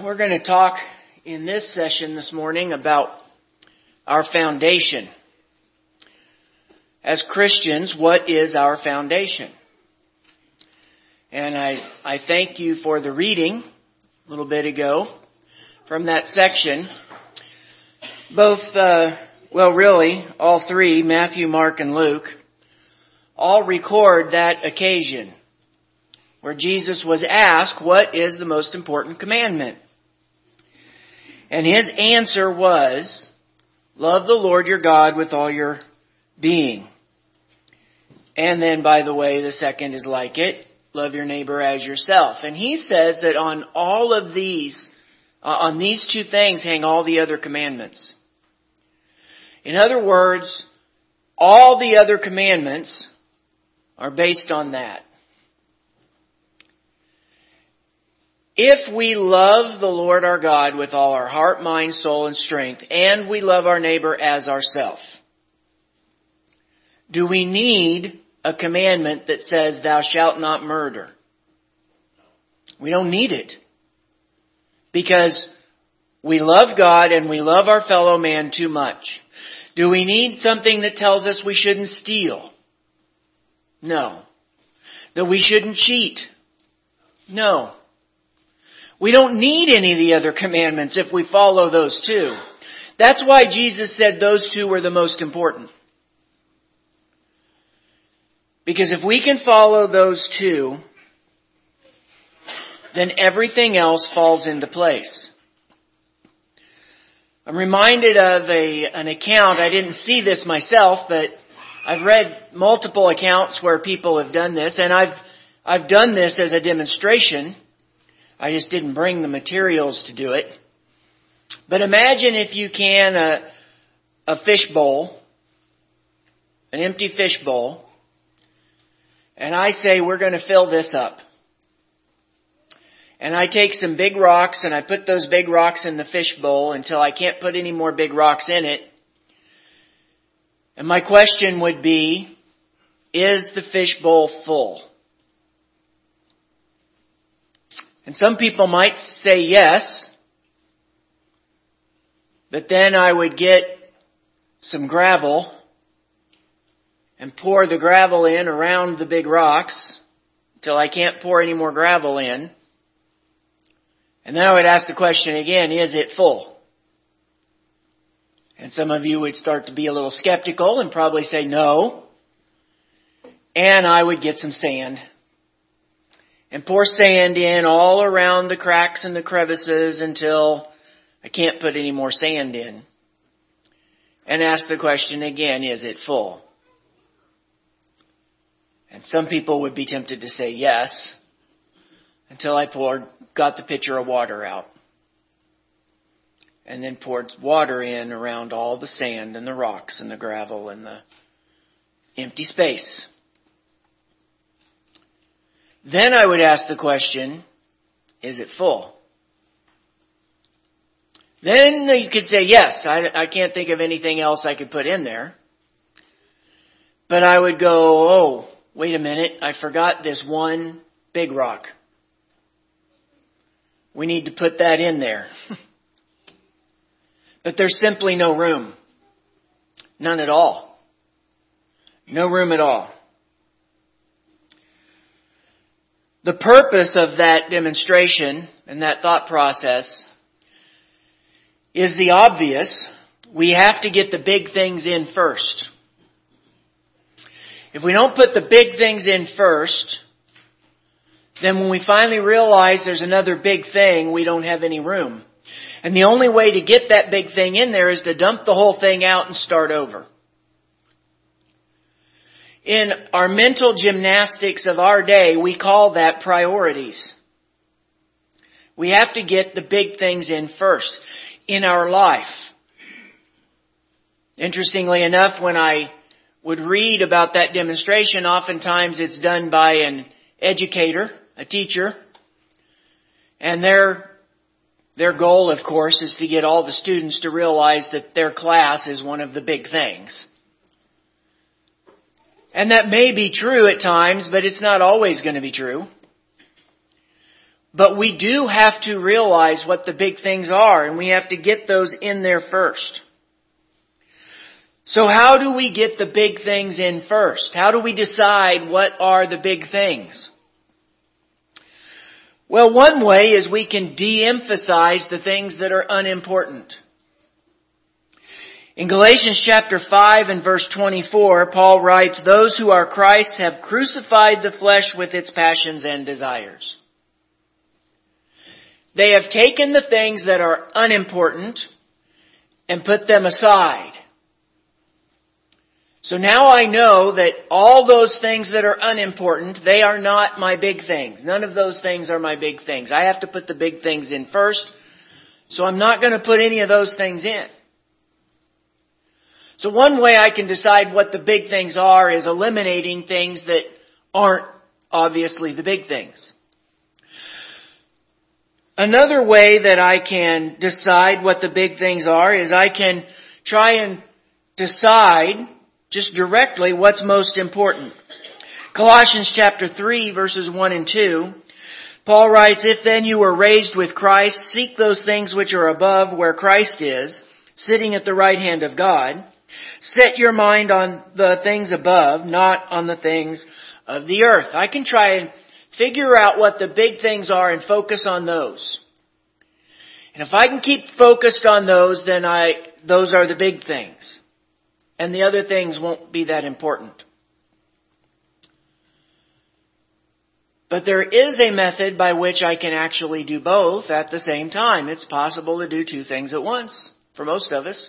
We're going to talk in this session this morning about our foundation. As Christians, what is our foundation? And I thank you for the reading a little bit ago from that section. Both, really, all three, Matthew, Mark, and Luke, all record that occasion where Jesus was asked, what is the most important commandment? And his answer was, love the Lord your God with all your being. And then, by the way, the second is like it, love your neighbor as yourself. And he says that on all of these, on these two things hang all the other commandments. In other words, all the other commandments are based on that. If we love the Lord our God with all our heart, mind, soul, and strength, and we love our neighbor as ourselves, do we need a commandment that says, thou shalt not murder? We don't need it. Because we love God and we love our fellow man too much. Do we need something that tells us we shouldn't steal? No. That we shouldn't cheat? No. We don't need any of the other commandments if we follow those two. That's why Jesus said those two were the most important. Because if we can follow those two, then everything else falls into place. I'm reminded of an account. I didn't see this myself, but I've read multiple accounts where people have done this, and I've done this as a demonstration. I just didn't bring the materials to do it. But imagine if you can a fish bowl, an empty fish bowl, and I say we're going to fill this up. And I take some big rocks and I put those big rocks in the fish bowl until I can't put any more big rocks in it. And my question would be, is the fish bowl full? And some people might say yes, but then I would get some gravel and pour the gravel in around the big rocks until I can't pour any more gravel in. And then I would ask the question again, is it full? And some of you would start to be a little skeptical and probably say no. And I would get some sand and pour sand in all around the cracks and the crevices until I can't put any more sand in. And ask the question again, is it full? And some people would be tempted to say yes, until I got the pitcher of water out. And then poured water in around all the sand and the rocks and the gravel and the empty space. Then I would ask the question, is it full? Then you could say, yes, I can't think of anything else I could put in there. But I would go, oh, wait a minute, I forgot this one big rock. We need to put that in there. But there's simply no room. None at all. No room at all. The purpose of that demonstration and that thought process is the obvious. We have to get the big things in first. If we don't put the big things in first, then when we finally realize there's another big thing, we don't have any room. And the only way to get that big thing in there is to dump the whole thing out and start over. In our mental gymnastics of our day, we call that priorities. We have to get the big things in first in our life. Interestingly enough, when I would read about that demonstration, oftentimes it's done by an educator, a teacher, and their goal, of course, is to get all the students to realize that their class is one of the big things. And that may be true at times, but it's not always going to be true. But we do have to realize what the big things are, and we have to get those in there first. So how do we get the big things in first? How do we decide what are the big things? Well, one way is we can de-emphasize the things that are unimportant. In Galatians chapter 5 and verse 24, Paul writes, "Those who are Christ's have crucified the flesh with its passions and desires." They have taken the things that are unimportant and put them aside. So now I know that all those things that are unimportant, they are not my big things. None of those things are my big things. I have to put the big things in first, so I'm not going to put any of those things in. So one way I can decide what the big things are is eliminating things that aren't obviously the big things. Another way that I can decide what the big things are is I can try and decide just directly what's most important. Colossians chapter 3 verses 1 and 2, Paul writes, "If then you were raised with Christ, seek those things which are above where Christ is, sitting at the right hand of God. Set your mind on the things above, not on the things of the earth." I can try and figure out what the big things are and focus on those. And if I can keep focused on those, then those are the big things. And the other things won't be that important. But there is a method by which I can actually do both at the same time. It's possible to do two things at once, for most of us.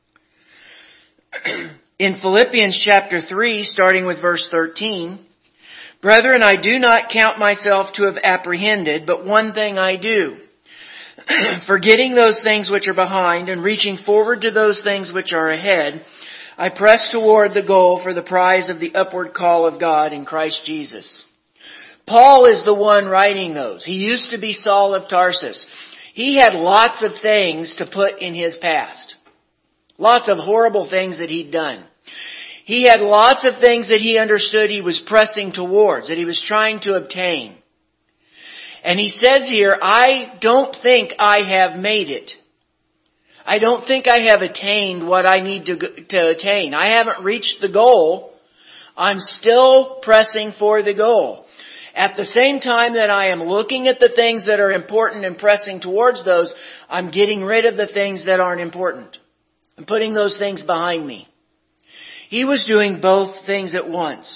In Philippians chapter 3, starting with verse 13, "Brethren, I do not count myself to have apprehended, but one thing I do, forgetting those things which are behind and reaching forward to those things which are ahead, I press toward the goal for the prize of the upward call of God in Christ Jesus." Paul is the one writing those. He used to be Saul of Tarsus. He had lots of things to put in his past. Lots of horrible things that he'd done. He had lots of things that he understood he was pressing towards, that he was trying to obtain. And he says here, "I don't think I have made it. I don't think I have attained what I need to attain. I haven't reached the goal. I'm still pressing for the goal. At the same time that I am looking at the things that are important and pressing towards those, I'm getting rid of the things that aren't important. I'm putting those things behind me." He was doing both things at once.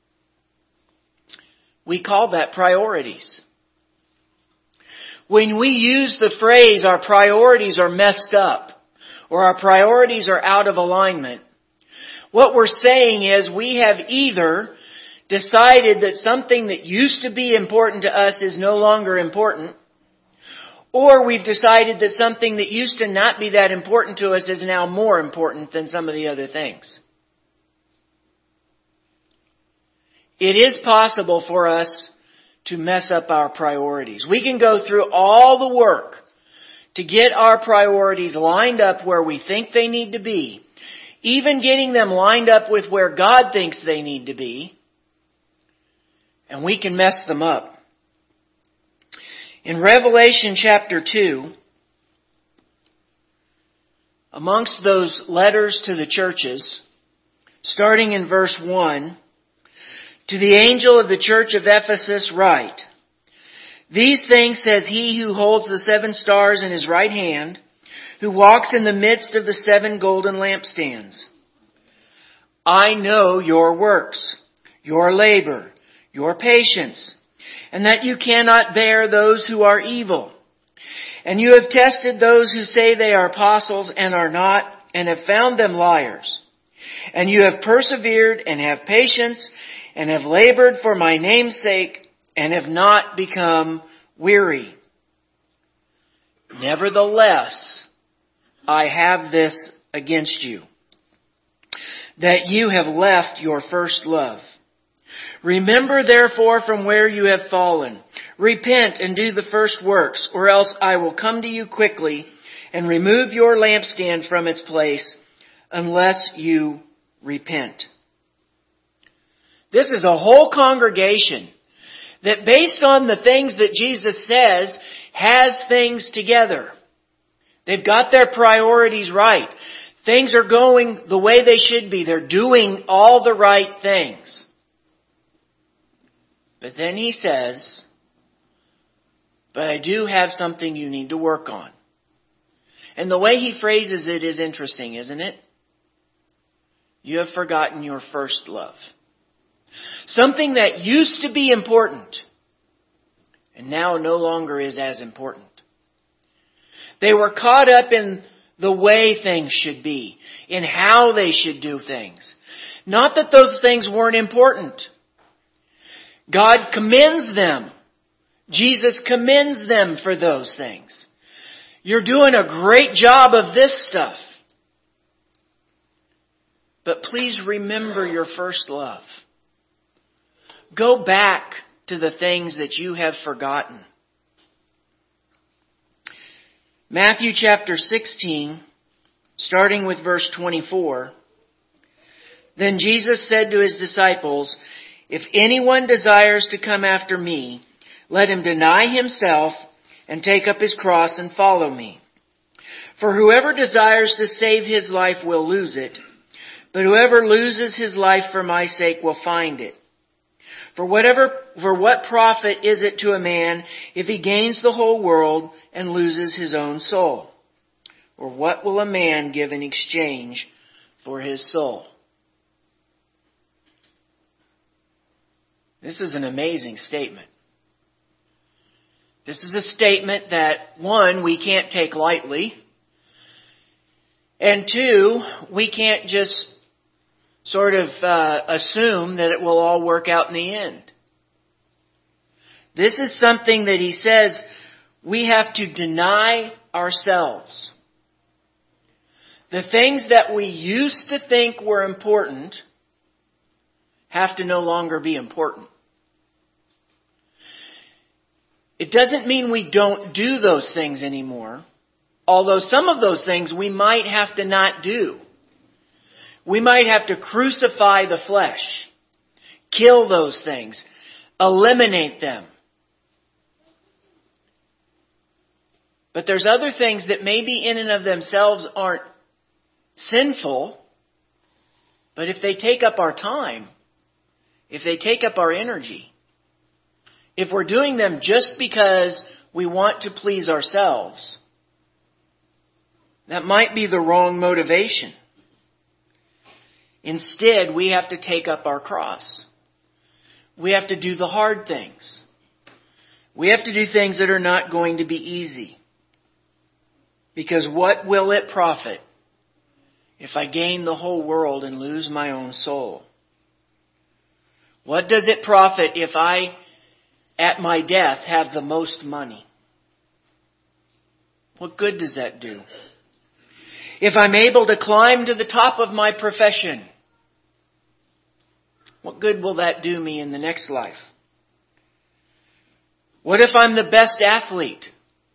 We call that priorities. When we use the phrase, "our priorities are messed up," or "our priorities are out of alignment," what we're saying is we have either decided that something that used to be important to us is no longer important, or we've decided that something that used to not be that important to us is now more important than some of the other things. It is possible for us to mess up our priorities. We can go through all the work to get our priorities lined up where we think they need to be, even getting them lined up with where God thinks they need to be, and we can mess them up. In Revelation chapter 2, amongst those letters to the churches, starting in verse 1, "To the angel of the church of Ephesus write, These things says he who holds the 7 stars in his right hand, who walks in the midst of the 7 golden lampstands. I know your works, your labor, your patience, and that you cannot bear those who are evil. And you have tested those who say they are apostles and are not, and have found them liars. And you have persevered and have patience and have labored for my name's sake and have not become weary. Nevertheless, I have this against you, that you have left your first love. Remember therefore from where you have fallen. Repent and do the first works, or else I will come to you quickly and remove your lampstand from its place unless you repent." This is a whole congregation that based on the things that Jesus says, has things together. They've got their priorities right. Things are going the way they should be. They're doing all the right things. But then he says, but I do have something you need to work on. And the way he phrases it is interesting, isn't it? You have forgotten your first love. Something that used to be important and now no longer is as important. They were caught up in the way things should be, in how they should do things. Not that those things weren't important. God commends them. Jesus commends them for those things. You're doing a great job of this stuff. But please remember your first love. Go back to the things that you have forgotten. Matthew chapter 16, starting with verse 24. Then Jesus said to his disciples, if anyone desires to come after me, let him deny himself and take up his cross and follow me. For whoever desires to save his life will lose it, but whoever loses his life for my sake will find it. For what profit is it to a man if he gains the whole world and loses his own soul? Or what will a man give in exchange for his soul? This is an amazing statement. This is a statement that, one, we can't take lightly. And two, we can't just sort of assume that it will all work out in the end. This is something that he says we have to deny ourselves. The things that we used to think were important have to no longer be important. It doesn't mean we don't do those things anymore, although some of those things we might have to not do. We might have to crucify the flesh, kill those things, eliminate them. But there's other things that maybe in and of themselves aren't sinful, but if they take up our time, if they take up our energy, if we're doing them just because we want to please ourselves, that might be the wrong motivation. Instead, we have to take up our cross. We have to do the hard things. We have to do things that are not going to be easy. Because what will it profit if I gain the whole world and lose my own soul? What does it profit if I, at my death, have the most money? What good does that do? If I'm able to climb to the top of my profession, what good will that do me in the next life? What if I'm the best athlete?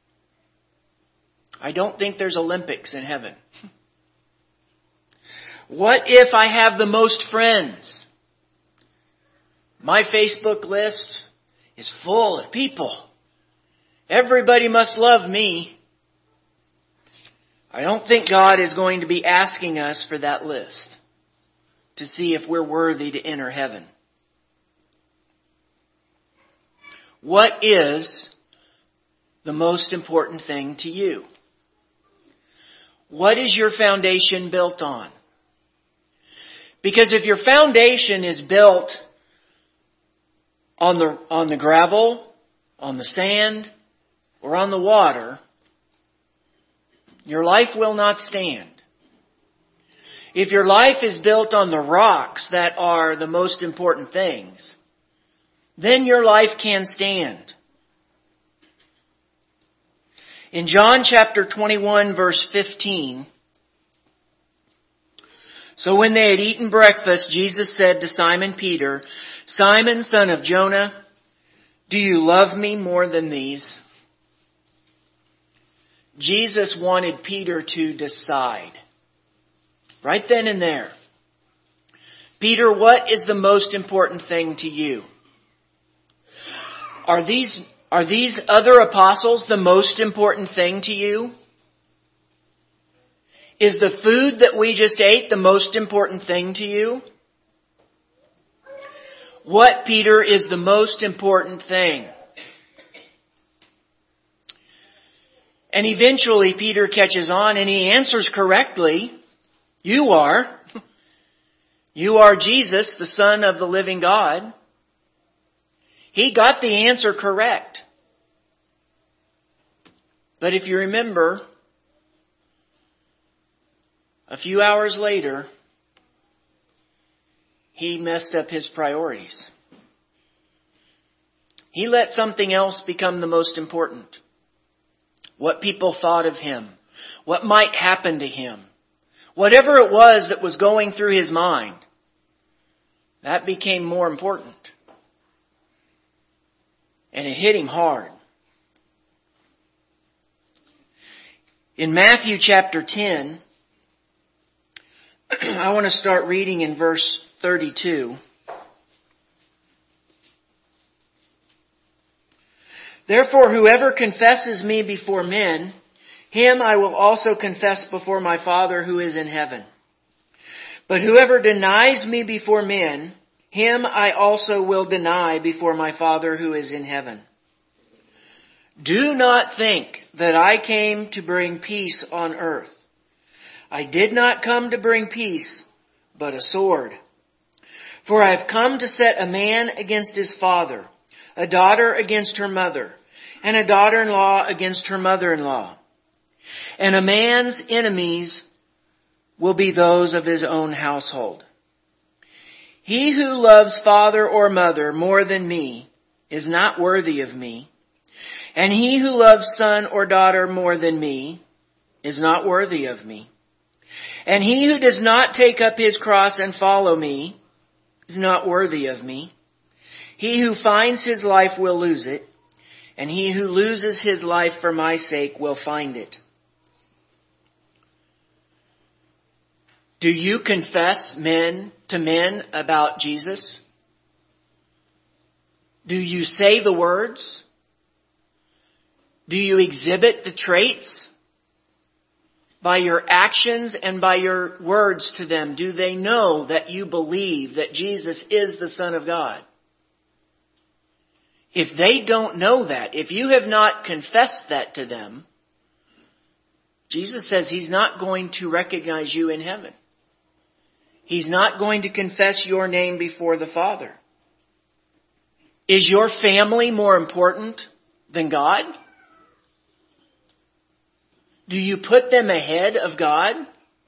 I don't think there's Olympics in heaven. What if I have the most friends? My Facebook list is full of people. Everybody must love me. I don't think God is going to be asking us for that list to see if we're worthy to enter heaven. What is the most important thing to you? What is your foundation built on? Because if your foundation is built on the gravel, on the sand, or on the water, your life will not stand. If your life is built on the rocks that are the most important things, then your life can stand. In John chapter 21, verse 15, so when they had eaten breakfast, Jesus said to Simon Peter, Simon, son of Jonah, do you love me more than these? Jesus wanted Peter to decide. Right then and there. Peter, what is the most important thing to you? Are these other apostles the most important thing to you? Is the food that we just ate the most important thing to you? What, Peter, is the most important thing? And eventually Peter catches on and he answers correctly. You are. You are Jesus, the Son of the living God. He got the answer correct. But if you remember, a few hours later, he messed up his priorities. He let something else become the most important. What people thought of him. What might happen to him. Whatever it was that was going through his mind. That became more important. And it hit him hard. In Matthew chapter 10, I want to start reading in verse 32. Therefore, whoever confesses me before men, him I will also confess before my Father who is in heaven. But whoever denies me before men, him I also will deny before my Father who is in heaven. Do not think that I came to bring peace on earth. I did not come to bring peace, but a sword. For I have come to set a man against his father, a daughter against her mother, and a daughter-in-law against her mother-in-law. And a man's enemies will be those of his own household. He who loves father or mother more than me is not worthy of me. And he who loves son or daughter more than me is not worthy of me. And he who does not take up his cross and follow me is not worthy of me. He who finds his life will lose it, and he who loses his life for my sake will find it. Do you confess men to men about Jesus? Do you say the words? Do you exhibit the traits? By your actions and by your words to them, do they know that you believe that Jesus is the Son of God? If they don't know that, if you have not confessed that to them, Jesus says He's not going to recognize you in heaven. He's not going to confess your name before the Father. Is your family more important than God? Do you put them ahead of God?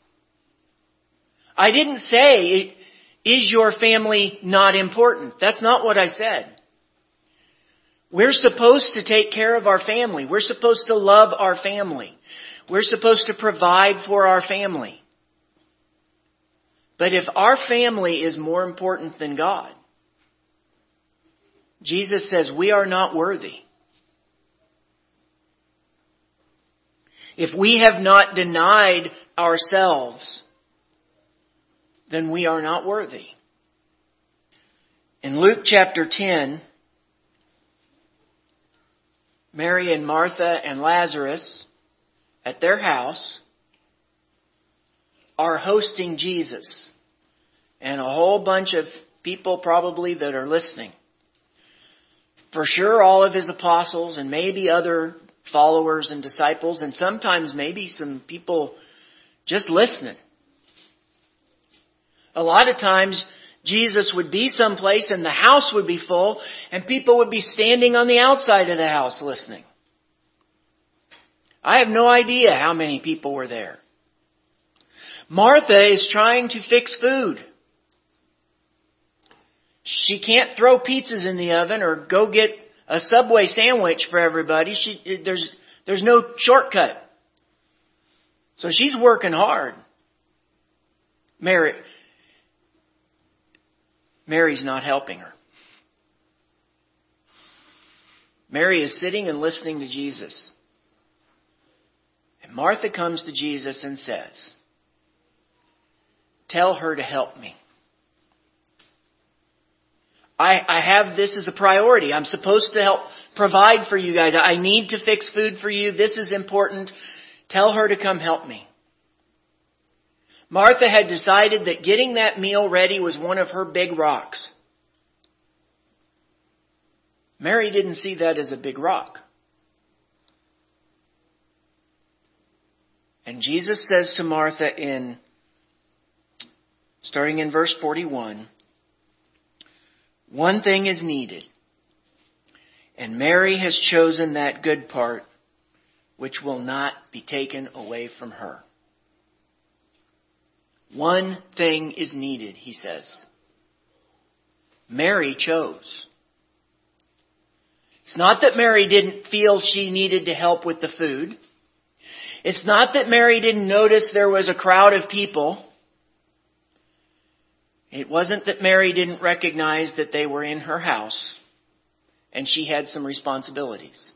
I didn't say, is your family not important? That's not what I said. We're supposed to take care of our family. We're supposed to love our family. We're supposed to provide for our family. But if our family is more important than God, Jesus says we are not worthy. If we have not denied ourselves, then we are not worthy. In Luke chapter 10, Mary and Martha and Lazarus at their house are hosting Jesus and a whole bunch of people probably that are listening. For sure all of His apostles and maybe other followers and disciples, and sometimes maybe some people just listening. A lot of times Jesus would be someplace and the house would be full and people would be standing on the outside of the house listening. I have no idea how many people were there. Martha is trying to fix food. She can't throw pizzas in the oven or go get a Subway sandwich for everybody. There's no shortcut. So she's working hard. Mary's not helping her. Mary is sitting and listening to Jesus. And Martha comes to Jesus and says, "Tell her to help me. I have this as a priority. I'm supposed to help provide for you guys. I need to fix food for you. This is important. Tell her to come help me. Martha had decided that getting that meal ready was one of her big rocks. Mary didn't see that as a big rock. And Jesus says to Martha starting in verse 41, one thing is needed, and Mary has chosen that good part which will not be taken away from her. One thing is needed, he says. Mary chose. It's not that Mary didn't feel she needed to help with the food. It's not that Mary didn't notice there was a crowd of people. It wasn't that Mary didn't recognize that they were in her house and she had some responsibilities.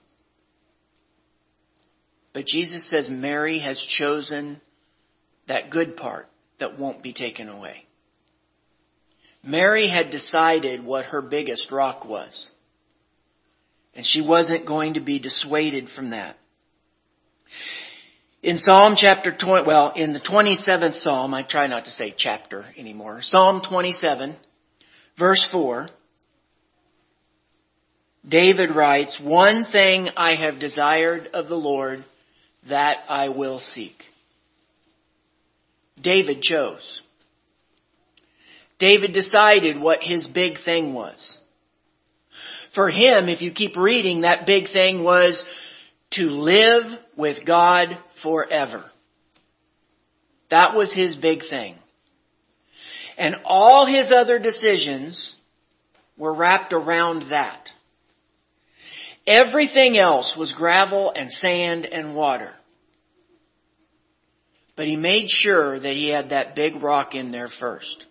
But Jesus says Mary has chosen that good part that won't be taken away. Mary had decided what her biggest rock was. And she wasn't going to be dissuaded from that. In Psalm chapter 20, in the 27th Psalm, I try not to say chapter anymore. Psalm 27, verse 4, David writes, one thing I have desired of the Lord, that I will seek. David chose. David decided what his big thing was. For him, if you keep reading, that big thing was to live with God forever. That was his big thing. And all his other decisions were wrapped around that. Everything else was gravel and sand and water. But he made sure that he had that big rock in there first.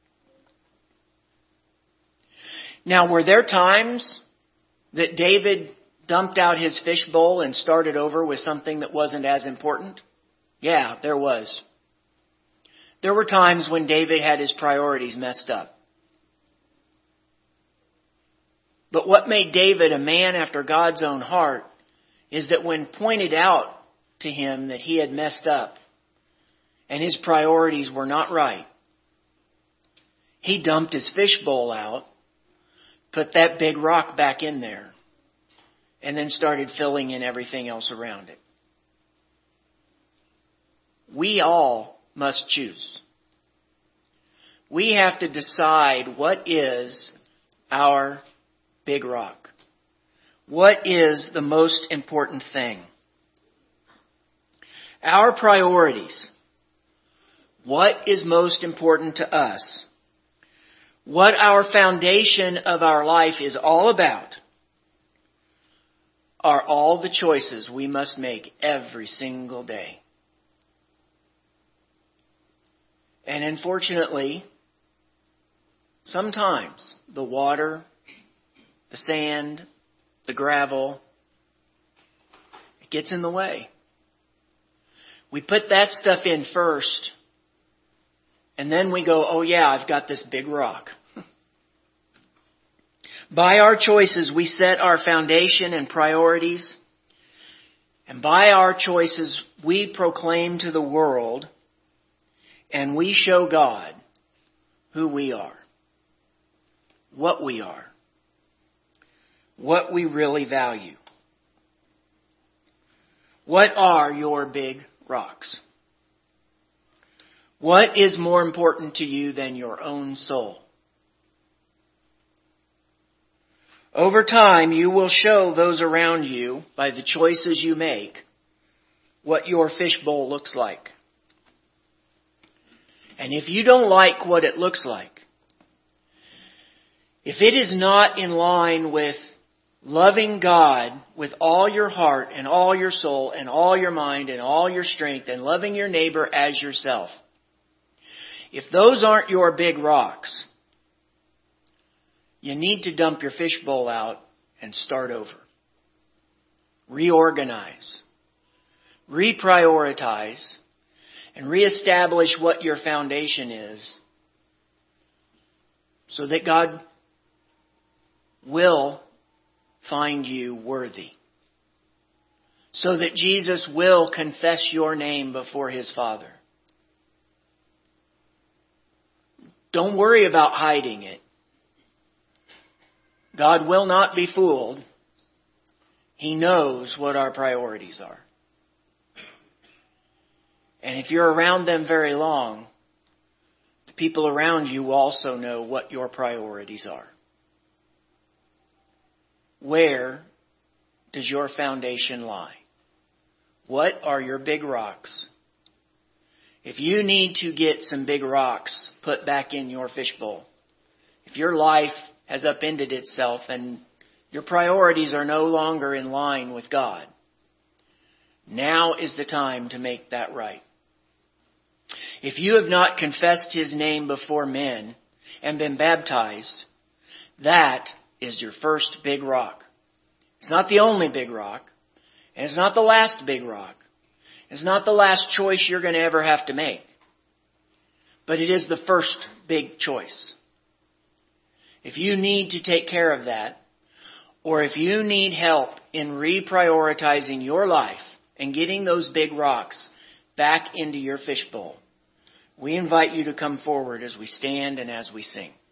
Now, were there times that David dumped out his fishbowl and started over with something that wasn't as important? Yeah, there was. There were times when David had his priorities messed up. But what made David a man after God's own heart is that when pointed out to him that he had messed up and his priorities were not right, he dumped his fishbowl out, put that big rock back in there, and then started filling in everything else around it. We all must choose. We have to decide what is our big rock. What is the most important thing? Our priorities. What is most important to us? What our foundation of our life is all about are all the choices we must make every single day. And unfortunately, sometimes the water, the sand, the gravel, it gets in the way. We put that stuff in first, and then we go, oh yeah, I've got this big rock. By our choices, we set our foundation and priorities. And by our choices, we proclaim to the world and we show God who we are, what we are, what we really value. What are your big rocks? What is more important to you than your own soul? Over time, you will show those around you, by the choices you make, what your fishbowl looks like. And if you don't like what it looks like, if it is not in line with loving God with all your heart and all your soul and all your mind and all your strength and loving your neighbor as yourself, if those aren't your big rocks, you need to dump your fishbowl out and start over. Reorganize. Reprioritize. And reestablish what your foundation is so that God will find you worthy. So that Jesus will confess your name before His Father. Don't worry about hiding it. God will not be fooled. He knows what our priorities are. And if you're around them very long, the people around you also know what your priorities are. Where does your foundation lie? What are your big rocks? If you need to get some big rocks put back in your fishbowl, if your life has upended itself and your priorities are no longer in line with God, now is the time to make that right. If you have not confessed His name before men and been baptized, that is your first big rock. It's not the only big rock, and it's not the last big rock. It's not the last choice you're going to ever have to make. But it is the first big choice. If you need to take care of that, or if you need help in reprioritizing your life and getting those big rocks back into your fishbowl, we invite you to come forward as we stand and as we sing.